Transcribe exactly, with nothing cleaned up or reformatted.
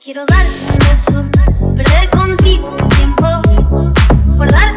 Quiero darte un beso, perder contigo un tiempo, guardar